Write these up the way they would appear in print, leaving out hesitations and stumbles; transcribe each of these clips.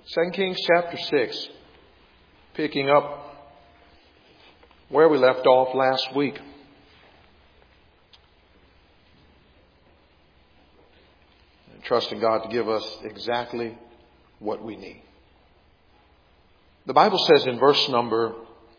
2 Kings chapter 6, picking up where we left off last week. And trusting God to give us exactly what we need. The Bible says in verse number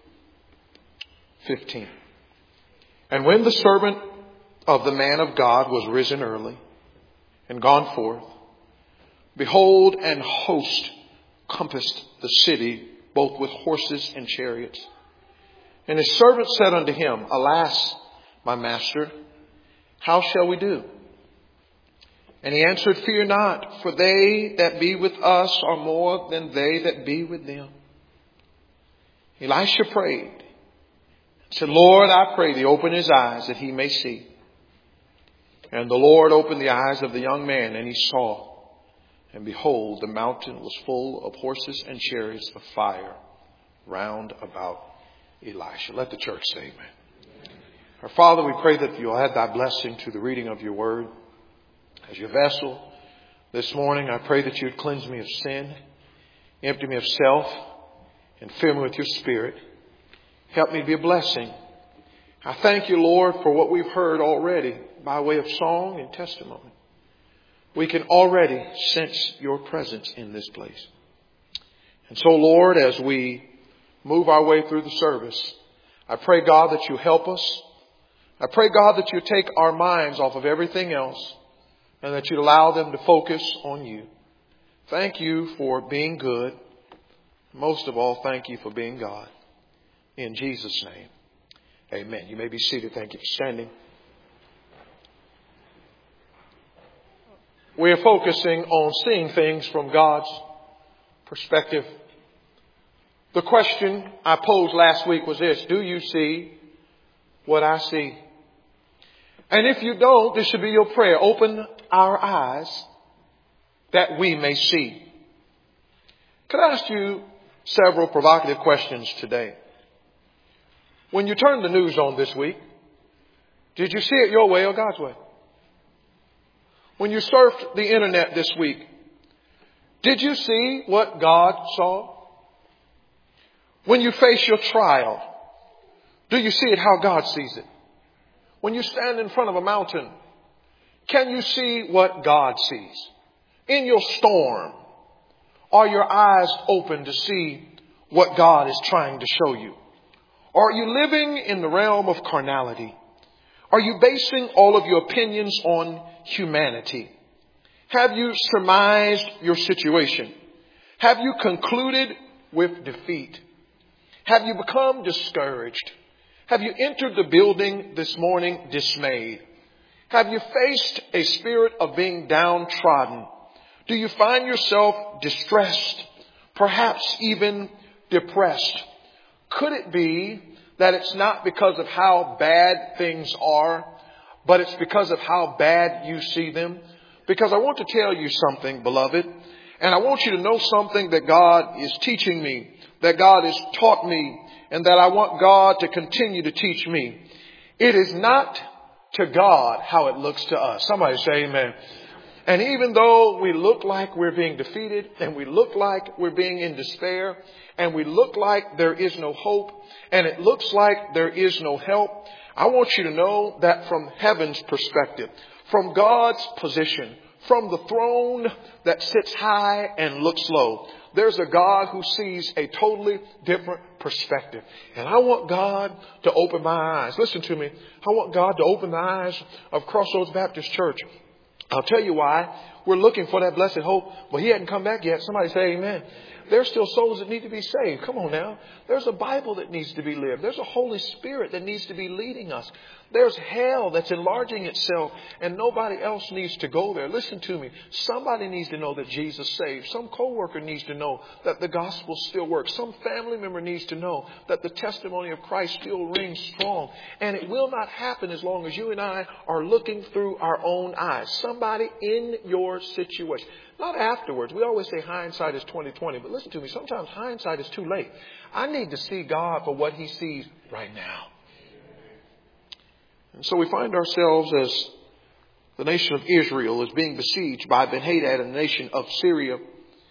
15, "And when the servant of the man of God was risen early and gone forth, behold, an host compassed the city, both with horses and chariots. And his servant said unto him, Alas, my master, how shall we do? And he answered, Fear not, for they that be with us are more than they that be with them. Elisha prayed, and said, Lord, I pray thee, open his eyes that he may see. And the Lord opened the eyes of the young man, and he saw. And behold, the mountain was full of horses and chariots of fire round about Elisha." Let the church say amen. Our Father, we pray that you'll add thy blessing to the reading of your word. As your vessel this morning, I pray that you'd cleanse me of sin, empty me of self, and fill me with your spirit. Help me to be a blessing. I thank you, Lord, for what we've heard already by way of song and testimony. We can already sense your presence in this place. And so, Lord, as we move our way through the service, I pray, God, that you help us. I pray, God, that you take our minds off of everything else and that you allow them to focus on you. Thank you for being good. Most of all, thank you for being God. In Jesus' name, amen. You may be seated. Thank you for standing. We are focusing on seeing things from God's perspective. The question I posed last week was this: do you see what I see? And if you don't, this should be your prayer. Open our eyes that we may see. Could I ask you several provocative questions today? When you turned the news on this week, did you see it your way or God's way? When you surfed the internet this week, did you see what God saw? When you face your trial, do you see it how God sees it? When you stand in front of a mountain, can you see what God sees? In your storm, are your eyes open to see what God is trying to show you? Or are you living in the realm of carnality? Are you basing all of your opinions on humanity? Have you surmised your situation? Have you concluded with defeat? Have you become discouraged? Have you entered the building this morning dismayed? Have you faced a spirit of being downtrodden? Do you find yourself distressed, perhaps even depressed? Could it be that it's not because of how bad things are, but it's because of how bad you see them? Because I want to tell you something, beloved, and I want you to know something that God is teaching me, that God has taught me, and that I want God to continue to teach me. It is not to God how it looks to us. Somebody say amen. And even though we look like we're being defeated, and we look like we're being in despair, and we look like there is no hope, and it looks like there is no help, I want you to know that from heaven's perspective, from God's position, from the throne that sits high and looks low, there's a God who sees a totally different perspective. And I want God to open my eyes. Listen to me. I want God to open the eyes of Crossroads Baptist Church. I'll tell you why. We're looking for that blessed hope. Well, he hadn't come back yet. Somebody say amen. There's still souls that need to be saved. Come on now. There's a Bible that needs to be lived. There's a Holy Spirit that needs to be leading us. There's hell that's enlarging itself, and nobody else needs to go there. Listen to me. Somebody needs to know that Jesus saves. Some coworker needs to know that the gospel still works. Some family member needs to know that the testimony of Christ still rings strong. And it will not happen as long as you and I are looking through our own eyes. Somebody in your situation. Not afterwards. We always say hindsight is 20/20, but listen to me. Sometimes hindsight is too late. I need to see God for what he sees right now. And so we find ourselves as the nation of Israel is being besieged by Ben-Hadad and the nation of Syria.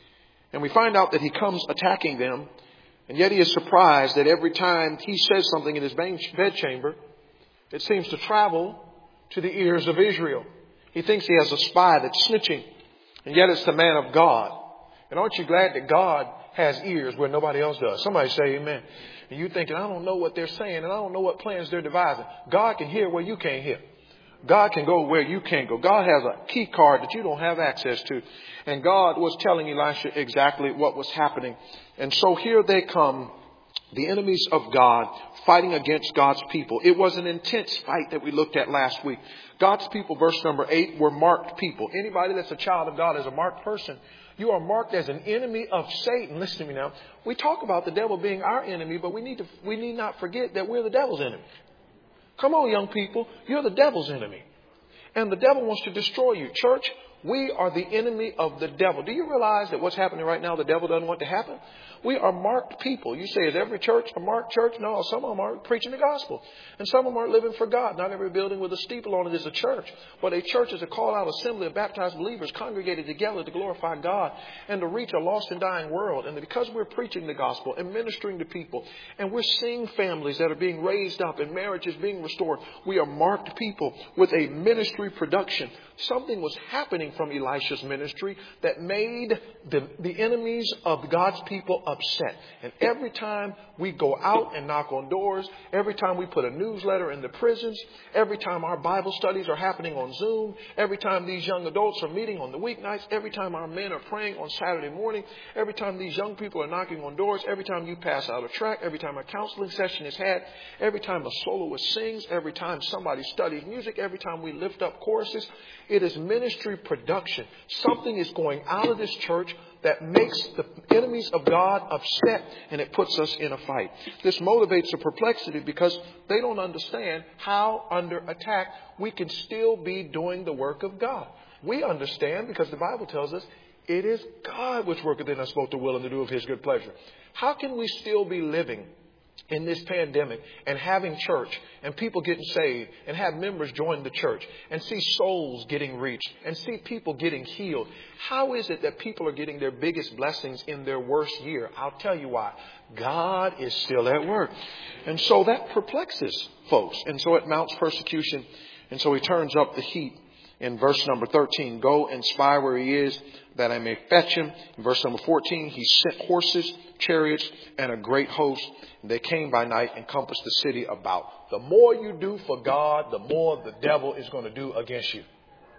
And we find out that he comes attacking them. And yet he is surprised that every time he says something in his bedchamber, it seems to travel to the ears of Israel. He thinks he has a spy that's snitching. And yet it's the man of God. And aren't you glad that God has ears where nobody else does? Somebody say amen. And you're thinking, I don't know what they're saying and I don't know what plans they're devising. God can hear where you can't hear. God can go where you can't go. God has a key card that you don't have access to. And God was telling Elisha exactly what was happening. And so here they come, the enemies of God, fighting against God's people. It was an intense fight that we looked at last week. God's people, verse number 8, were marked people. Anybody that's a child of God is a marked person. You are marked as an enemy of Satan. Listen to me now. We talk about the devil being our enemy, but we need not forget that we're the devil's enemy. Come on, young people. You're the devil's enemy. And the devil wants to destroy you. Church, we are the enemy of the devil. Do you realize that what's happening right now, the devil doesn't want to happen? We are marked people. You say, is every church a marked church? No, some of them aren't preaching the gospel. And some of them aren't living for God. Not every building with a steeple on it is a church. But a church is a call-out assembly of baptized believers congregated together to glorify God and to reach a lost and dying world. And because we're preaching the gospel and ministering to people, and we're seeing families that are being raised up and marriages being restored, we are marked people with a ministry production. Something was happening from Elisha's ministry that made the enemies of God's people upset. And every time we go out and knock on doors, every time we put a newsletter in the prisons, every time our Bible studies are happening on Zoom, every time these young adults are meeting on the weeknights, every time our men are praying on Saturday morning, every time these young people are knocking on doors, every time you pass out a tract, every time a counseling session is had, every time a soloist sings, every time somebody studies music, every time we lift up choruses, it is ministry production. Something is going out of this church that makes the enemies of God upset, and it puts us in a fight. This motivates a perplexity because they don't understand how under attack we can still be doing the work of God. We understand because the Bible tells us it is God which worketh in us both to will and to do of his good pleasure. How can we still be living in this pandemic and having church and people getting saved and have members join the church and see souls getting reached and see people getting healed? How is it that people are getting their biggest blessings in their worst year? I'll tell you why. God is still at work. And so that perplexes folks. And so it mounts persecution. And so he turns up the heat in verse number 13. Go and spy where he is, that I may fetch him. In verse number 14, he sent horses, chariots, and a great host. They came by night and compassed the city about. The more you do for God, the more the devil is going to do against you.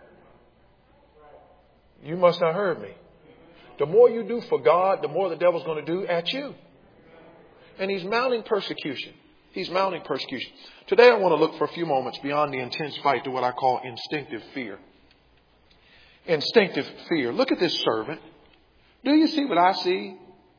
You must have heard me. The more you do for God, the more the devil's going to do at you. And he's mounting persecution. He's mounting persecution. Today I want to look for a few moments beyond the intense fight to what I call instinctive fear. Instinctive fear. Look at this servant. Do you see what I see?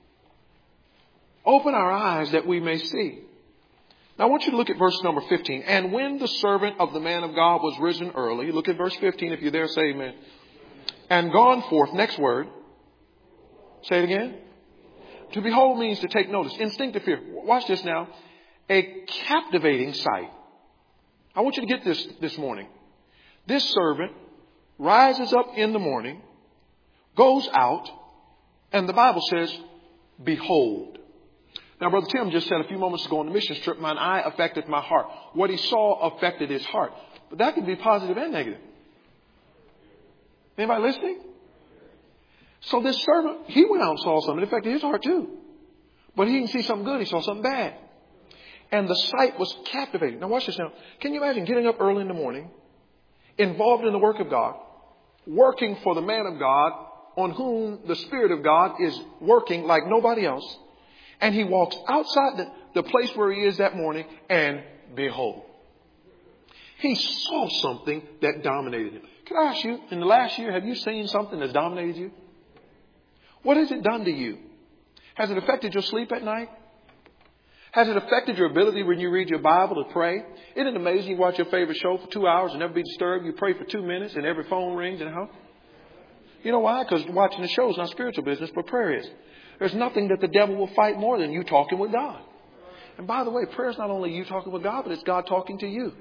Open our eyes that we may see. Now I want you to look at verse number 15. And when the servant of the man of God was risen early, look at verse 15. If you're there, say amen. And gone forth. Next word. Say it again. To behold means to take notice. Instinctive fear. Watch this now. A captivating sight. I want you to get this morning. This servant rises up in the morning, goes out, and the Bible says, behold. Now, Brother Tim just said a few moments ago on the mission trip, mine eye affected my heart. What he saw affected his heart. But that could be positive and negative. Anybody listening? So this servant, he went out and saw something. It affected his heart too. But he didn't see something good. He saw something bad. And the sight was captivating. Now watch this now. Can you imagine getting up early in the morning, involved in the work of God, working for the man of God on whom the Spirit of God is working like nobody else. And he walks outside the place where he is that morning and behold. He saw something that dominated him. Can I ask you, in the last year, have you seen something that's dominated you? What has it done to you? Has it affected your sleep at night? Has it affected your ability when you read your Bible to pray? Isn't it amazing you watch your favorite show for 2 hours and never be disturbed? You pray for 2 minutes and every phone rings in the house. You know why? Because watching the show is not spiritual business, but prayer is. There's nothing that the devil will fight more than you talking with God. And by the way, prayer is not only you talking with God, but it's God talking to you.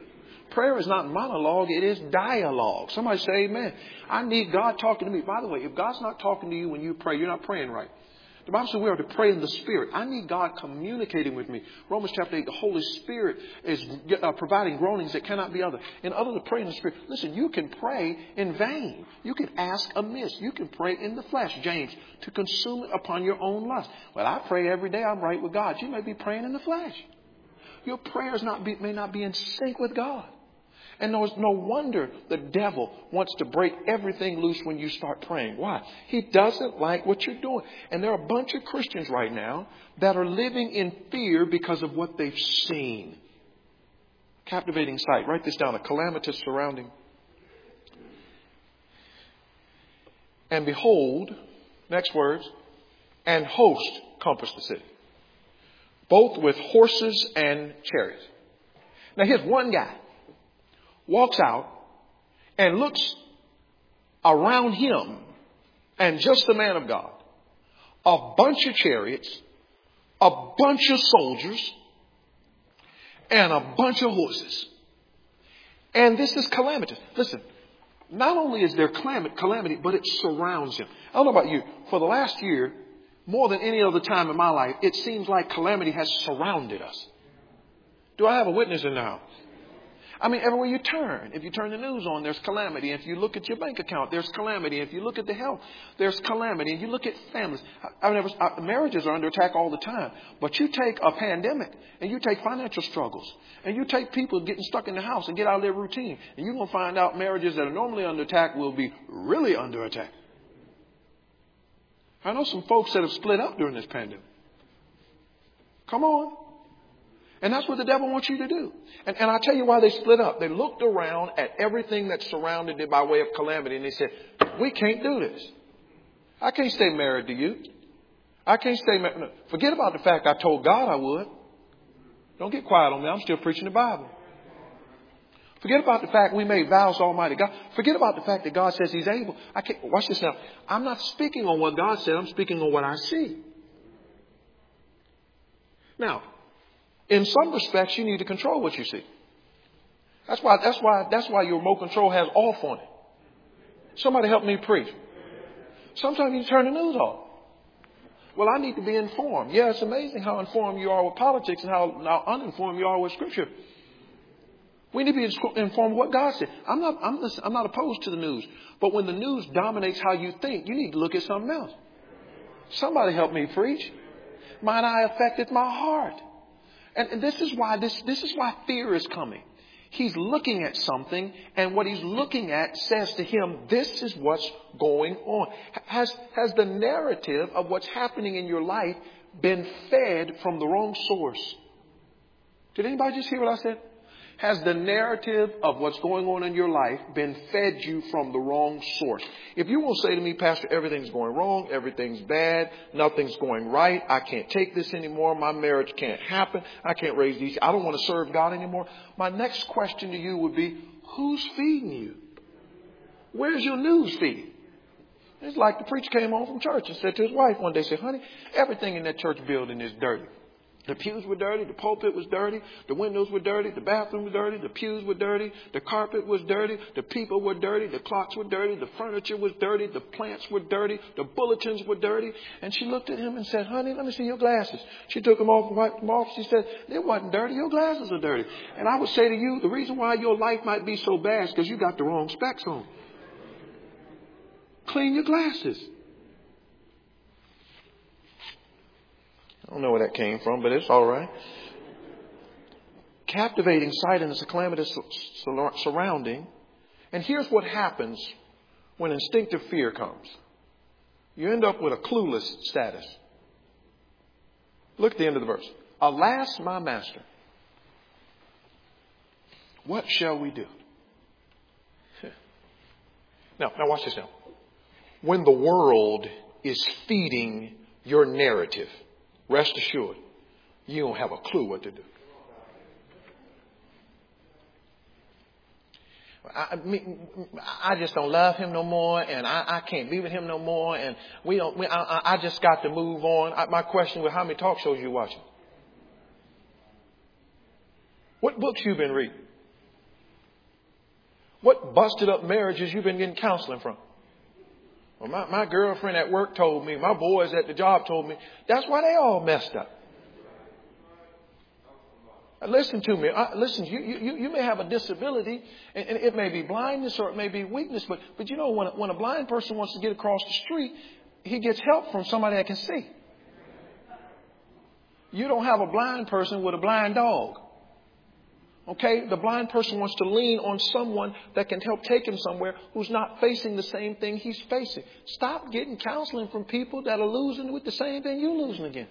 Prayer is not monologue. It is dialogue. Somebody say amen. I need God talking to me. By the way, if God's not talking to you when you pray, you're not praying right. The Bible says we are to pray in the Spirit. I need God communicating with me. Romans chapter 8, the Holy Spirit is providing groanings that cannot be uttered. In order to pray in the Spirit, listen, you can pray in vain. You can ask amiss. You can pray in the flesh, James, to consume it upon your own lust. Well, I pray every day I'm right with God. You may be praying in the flesh. Your prayers may not be in sync with God. And there's no wonder the devil wants to break everything loose when you start praying. Why? He doesn't like what you're doing. And there are a bunch of Christians right now that are living in fear because of what they've seen. Captivating sight. Write this down. A calamitous surrounding. And behold, next words, and host compassed the city, both with horses and chariots. Now here's one guy. Walks out and looks around him and just the man of God. A bunch of chariots, a bunch of soldiers, and a bunch of horses. And this is calamitous. Listen, not only is there calamity, but it surrounds him. I don't know about you. For the last year, more than any other time in my life, it seems like calamity has surrounded us. Do I have a witness in the house? I mean, everywhere you turn. If you turn the news on, there's calamity. If you look at your bank account, there's calamity. If you look at the health, there's calamity. And you look at families. Marriages are under attack all the time. But you take a pandemic and you take financial struggles and you take people getting stuck in the house and get out of their routine. And you're going to find out marriages that are normally under attack will be really under attack. I know some folks that have split up during this pandemic. Come on. And that's what the devil wants you to do. And I'll tell you why they split up. They looked around at everything that surrounded it by way of calamity. And they said, we can't do this. I can't stay married to you. I can't stay married. No. Forget about the fact I told God I would. Don't get quiet on me. I'm still preaching the Bible. Forget about the fact we made vows to Almighty God. Forget about the fact that God says He's able. Watch this now. I'm not speaking on what God said. I'm speaking on what I see. Now, in some respects, you need to control what you see. That's why your remote control has off on it. Somebody help me preach. Sometimes you turn the news off. Well, I need to be informed. Yeah, it's amazing how informed you are with politics and how uninformed you are with Scripture. We need to be informed of what God said. I'm not opposed to the news. But when the news dominates how you think, you need to look at something else. Somebody help me preach. Mine eye affected my heart. And this is why fear is coming. He's looking at something, and what he's looking at says to him, this is what's going on. Has the narrative of what's happening in your life been fed from the wrong source? Did anybody just hear what I said? Has the narrative of what's going on in your life been fed you from the wrong source? If you will say to me, Pastor, everything's going wrong, everything's bad, nothing's going right, I can't take this anymore, my marriage can't happen, I can't raise these, I don't want to serve God anymore. My next question to you would be, who's feeding you? Where's your news feed? It's like the preacher came home from church and said to his wife one day, said, honey, everything in that church building is dirty. The pews were dirty. The pulpit was dirty. The windows were dirty. The bathroom was dirty. The pews were dirty. The carpet was dirty. The people were dirty. The clocks were dirty. The furniture was dirty. The plants were dirty. The bulletins were dirty. And she looked at him and said, honey, let me see your glasses. She took them off and wiped them off. She said, they wasn't dirty. Your glasses are dirty. And I would say to you, the reason why your life might be so bad is because you got the wrong specs on. Clean your glasses. I don't know where that came from, but it's all right. Captivating sight and it's a calamitous surrounding. And here's what happens when instinctive fear comes. You end up with a clueless status. Look at the end of the verse. Alas, my master, what shall we do? Now watch this now. When the world is feeding your narrative, rest assured, you don't have a clue what to do. I just don't love him no more, and I can't be with him no more, and I just got to move on. My question was, how many talk shows you watching? What books you been reading? What busted up marriages you've been getting counseling from? Well, my girlfriend at work told me, my boys at the job told me. That's why they all messed up. Listen to me. Listen, you may have a disability, and it may be blindness or it may be weakness. But you know, when a blind person wants to get across the street, he gets help from somebody that can see. You don't have a blind person with a blind dog. Okay, the blind person wants to lean on someone that can help take him somewhere who's not facing the same thing he's facing. Stop getting counseling from people that are losing with the same thing you're losing again.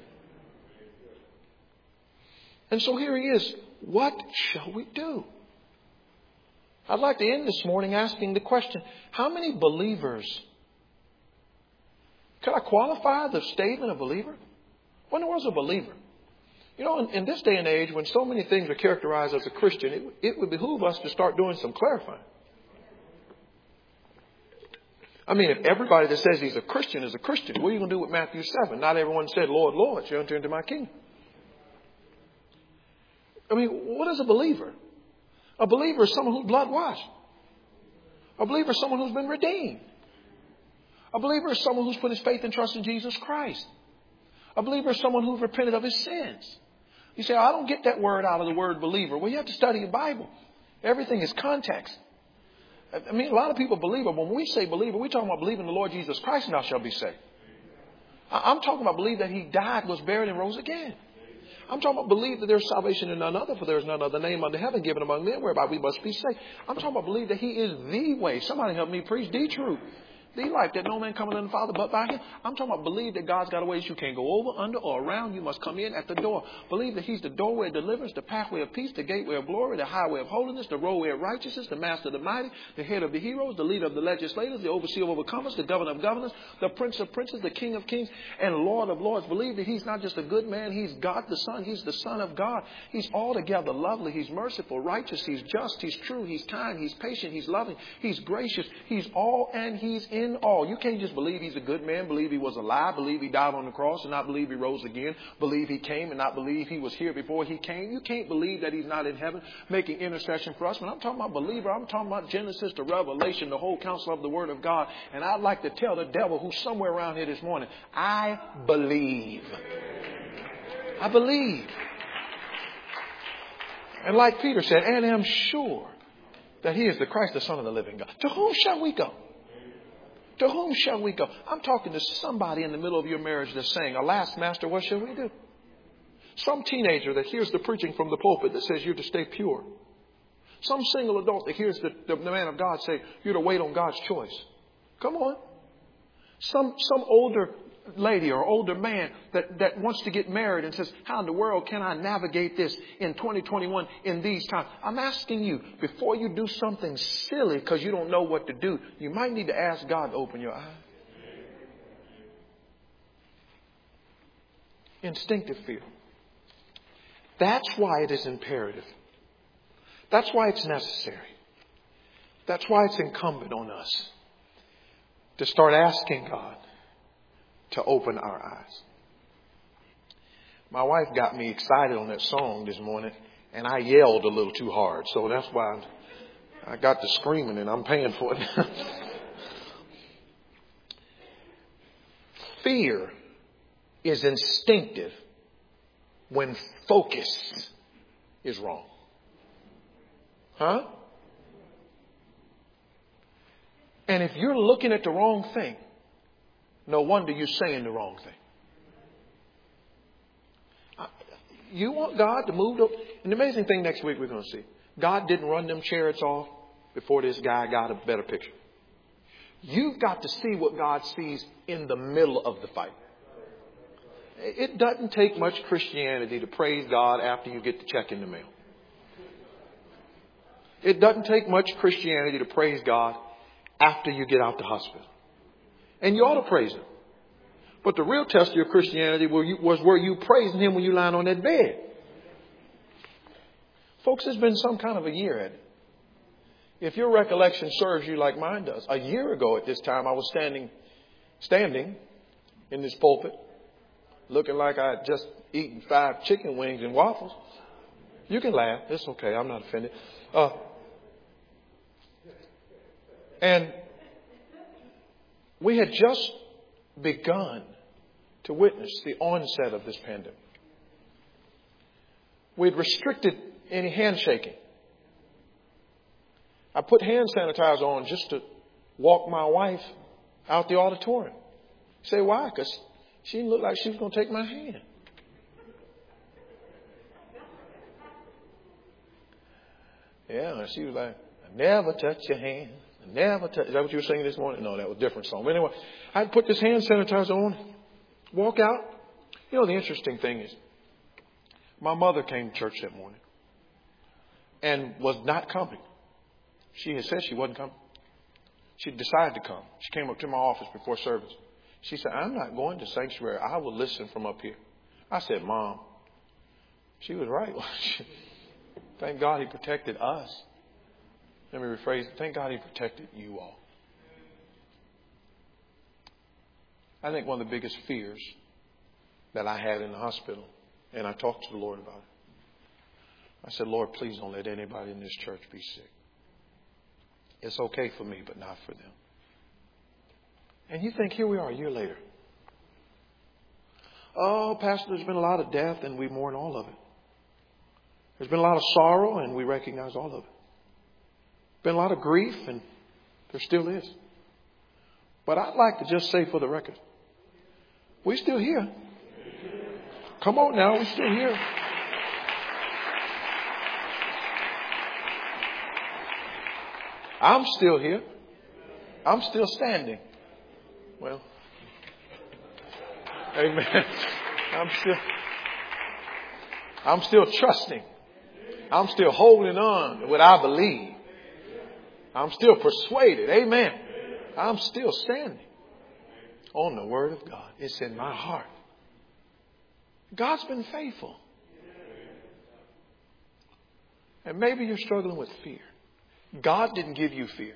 And so here he is. What shall we do? I'd like to end this morning asking the question, how many believers? Could I qualify the statement of believer? What in the world is a believer? You know, in this day and age, when so many things are characterized as a Christian, it would behoove us to start doing some clarifying. I mean, if everybody that says he's a Christian is a Christian, what are you going to do with Matthew 7? Not everyone said, Lord, Lord, you enter into my kingdom. I mean, what is a believer? A believer is someone who's blood washed. A believer is someone who's been redeemed. A believer is someone who's put his faith and trust in Jesus Christ. A believer is someone who's repented of his sins. You say, I don't get that word out of the word believer. Well, you have to study your Bible. Everything is context. I mean, a lot of people believe, but when we say believer, we're talking about believing in the Lord Jesus Christ and thou shalt be saved. I'm talking about believe that he died, was buried, and rose again. I'm talking about believe that there's salvation in none other, for there is none other name under heaven given among men whereby we must be saved. I'm talking about believe that he is the way. Somebody help me preach the truth. The life that no man cometh unto the Father but by him. I'm talking about believe that God's got a way that you can't go over, under, or around. You must come in at the door. Believe that he's the doorway of deliverance, the pathway of peace, the gateway of glory, the highway of holiness, the roadway of righteousness, the master of the mighty, the head of the heroes, the leader of the legislators, the overseer of overcomers, the governor of governors, the prince of princes, the king of kings, and Lord of lords. Believe that he's not just a good man. He's God the Son. He's the Son of God. He's altogether lovely. He's merciful, righteous. He's just. He's true. He's kind. He's patient. He's loving. He's gracious. He's all and he's in all. You can't just believe he's a good man, believe he was alive, believe he died on the cross and not believe he rose again, believe he came and not believe he was here before he came. You can't believe that he's not in heaven making intercession for us. When I'm talking about believer, I'm talking about Genesis to Revelation, the whole counsel of the Word of God. And I'd like to tell the devil who's somewhere around here this morning, I believe. I believe. And like Peter said, and am sure that he is the Christ, the Son of the living God. To whom shall we go? To whom shall we go? I'm talking to somebody in the middle of your marriage that's saying, alas, Master, what shall we do? Some teenager that hears the preaching from the pulpit that says you're to stay pure. Some single adult that hears the man of God say you're to wait on God's choice. Come on. Some older lady or older man that wants to get married and says, how in the world can I navigate this in 2021 in these times? I'm asking you, before you do something silly because you don't know what to do, you might need to ask God to open your eyes. Instinctive fear. That's why it is imperative. That's why it's necessary. That's why it's incumbent on us to start asking God to open our eyes. My wife got me excited on that song this morning, and I yelled a little too hard. So that's why I got to screaming, and I'm paying for it. Fear is instinctive when focus is wrong. Huh? And if you're looking at the wrong thing, no wonder you're saying the wrong thing. You want God to move up. And the amazing thing next week we're going to see. God didn't run them chariots off before this guy got a better picture. You've got to see what God sees in the middle of the fight. It doesn't take much Christianity to praise God after you get the check in the mail. It doesn't take much Christianity to praise God after you get out the hospital. And you ought to praise him. But the real test of your Christianity was where you praising him when you lying on that bed. Folks, it's been some kind of a year at it. If your recollection serves you like mine does, a year ago at this time I was standing in this pulpit, looking like I had just eaten 5 chicken wings and waffles. You can laugh. It's okay. I'm not offended. And we had just begun to witness the onset of this pandemic. We'd restricted any handshaking. I put hand sanitizer on just to walk my wife out the auditorium. You say, why? Because she didn't look like she was going to take my hand. Yeah, she was like, I never touch your hand. I never touch. Is that what you were singing this morning? No, that was a different song. But anyway, I'd put this hand sanitizer on, walk out. You know, the interesting thing is, my mother came to church that morning and was not coming. She had said she wasn't coming. She decided to come. She came up to my office before service. She said, I'm not going to sanctuary. I will listen from up here. I said, Mom, she was right. Thank God He protected us. Let me rephrase it. Thank God He protected you all. I think one of the biggest fears that I had in the hospital, and I talked to the Lord about it. I said, Lord, please don't let anybody in this church be sick. It's okay for me, but not for them. And you think, here we are a year later. Oh, Pastor, there's been a lot of death and we mourn all of it. There's been a lot of sorrow and we recognize all of it. Been a lot of grief and there still is. But I'd like to just say for the record, we're still here. Come on now, we're still here. I'm still here. I'm still standing. Well, amen. I'm still trusting. I'm still holding on to what I believe. I'm still persuaded. Amen. I'm still standing on the Word of God. It's in my heart. God's been faithful. And maybe you're struggling with fear. God didn't give you fear.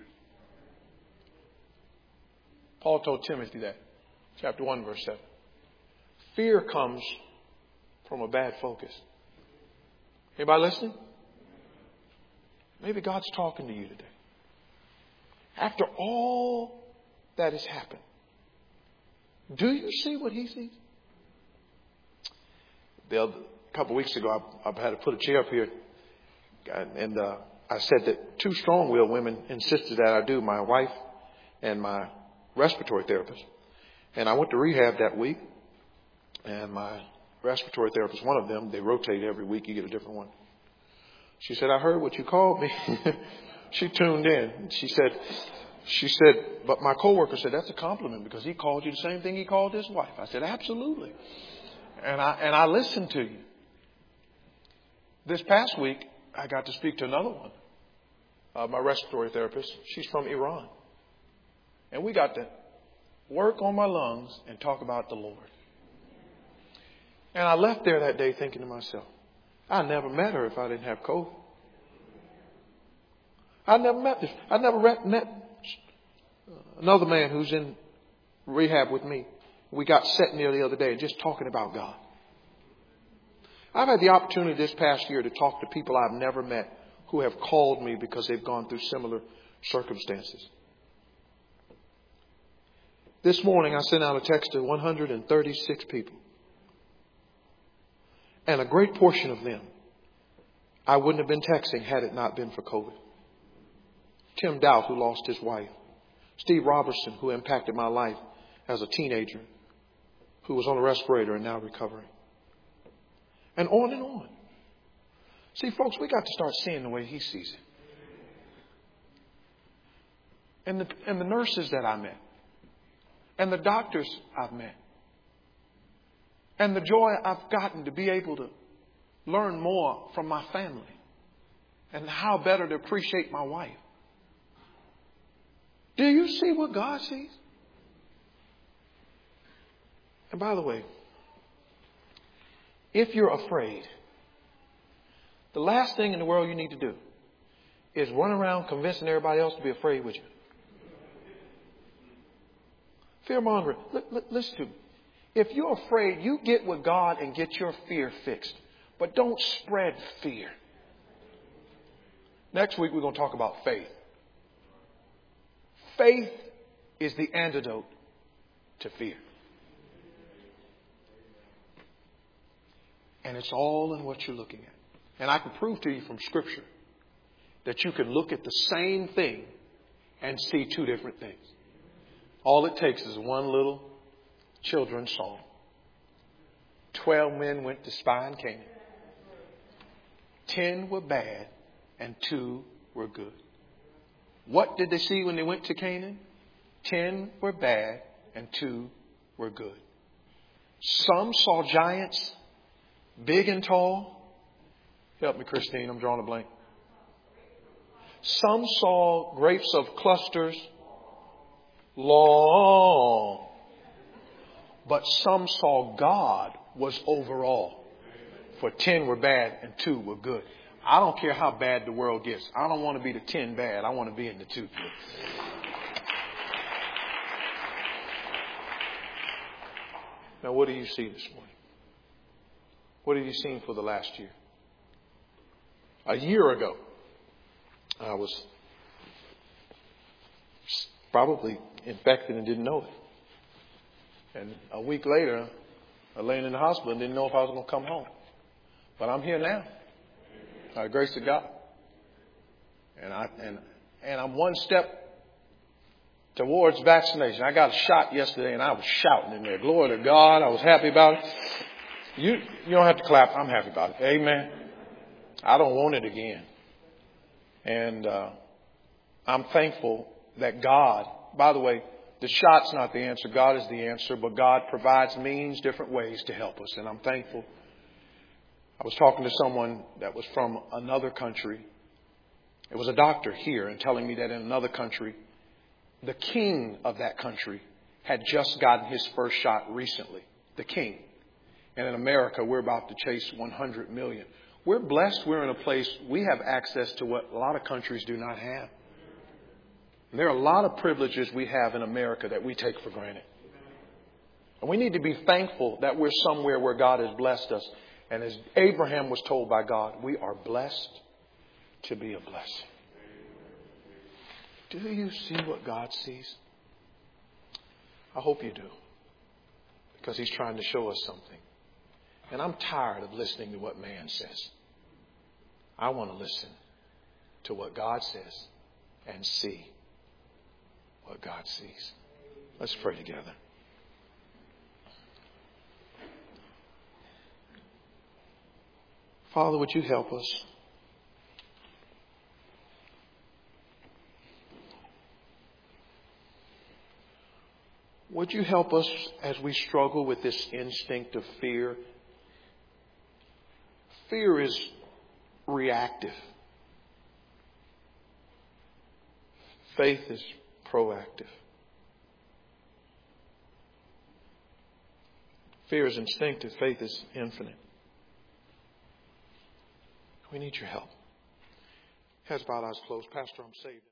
Paul told Timothy that. Chapter 1, verse 7. Fear comes from a bad focus. Anybody listening? Maybe God's talking to you today. After all that has happened, do you see what He sees? A couple of weeks ago, I had to put a chair up here. And I said that two strong-willed women insisted that I do, my wife and my respiratory therapist. And I went to rehab that week. And my respiratory therapist, one of them, they rotate every week. You get a different one. She said, I heard what you called me. She tuned in. She said, but my coworker said, that's a compliment because he called you the same thing he called his wife. I said, absolutely. And I listened to you. This past week, I got to speak to another one, my respiratory therapist. She's from Iran. And we got to work on my lungs and talk about the Lord. And I left there that day thinking to myself, I never met her if I didn't have COVID. I never met another man who's in rehab with me. We got sitting there the other day just talking about God. I've had the opportunity this past year to talk to people I've never met who have called me because they've gone through similar circumstances. This morning I sent out a text to 136 people. And a great portion of them I wouldn't have been texting had it not been for COVID. Tim Doubt, who lost his wife. Steve Robertson, who impacted my life as a teenager, who was on a respirator and now recovering. And on and on. See, folks, we got to start seeing the way He sees it. And the nurses that I met. And the doctors I've met. And the joy I've gotten to be able to learn more from my family. And how better to appreciate my wife. Do you see what God sees? And by the way, if you're afraid, the last thing in the world you need to do is run around convincing everybody else to be afraid with you. Fear-mongering. Listen to me. If you're afraid, you get with God and get your fear fixed. But don't spread fear. Next week we're going to talk about faith. Faith is the antidote to fear. And it's all in what you're looking at. And I can prove to you from Scripture that you can look at the same thing and see two different things. All it takes is one little children's song. 12 men went to spy in Canaan. 10 were bad and 2 were good. What did they see when they went to Canaan? 10 were bad and 2 were good. Some saw giants, big and tall. Help me, Christine, I'm drawing a blank. Some saw grapes of clusters, long. But some saw God was over all. For 10 were bad and 2 were good. I don't care how bad the world gets. I don't want to be the 10 bad. I want to be in the 2 good. Now, what do you see this morning? What have you seen for the last year? A year ago, I was probably infected and didn't know it. And a week later, I lay in the hospital and didn't know if I was going to come home. But I'm here now, by the grace of God. And I'm one step towards vaccination. I got a shot yesterday and I was shouting in there. Glory to God. I was happy about it. You don't have to clap. I'm happy about it. Amen. I don't want it again. And I'm thankful that God, by the way, the shot's not the answer. God is the answer. But God provides means, different ways to help us. And I'm thankful. I was talking to someone that was from another country. It was a doctor here and telling me that in another country, the king of that country had just gotten his first shot recently. The king. And in America, we're about to chase 100 million. We're blessed. We're in a place we have access to what a lot of countries do not have. And there are a lot of privileges we have in America that we take for granted. And we need to be thankful that we're somewhere where God has blessed us. And as Abraham was told by God, we are blessed to be a blessing. Do you see what God sees? I hope you do. Because He's trying to show us something. And I'm tired of listening to what man says. I want to listen to what God says and see what God sees. Let's pray together. Father, would you help us? Would you help us as we struggle with this instinct of fear? Fear is reactive. Faith is proactive. Fear is instinctive. Faith is infinite. We need your help. Heads bowed, eyes closed. Pastor, I'm saved.